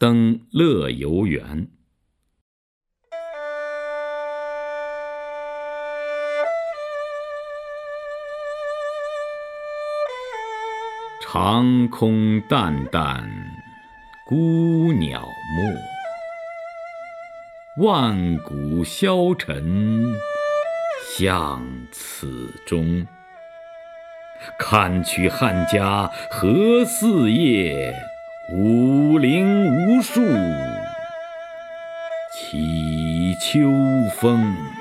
登乐游原。长空淡淡，孤鸟没。万古消沉，向此中。看取汉家何似夜，武陵无数起秋风。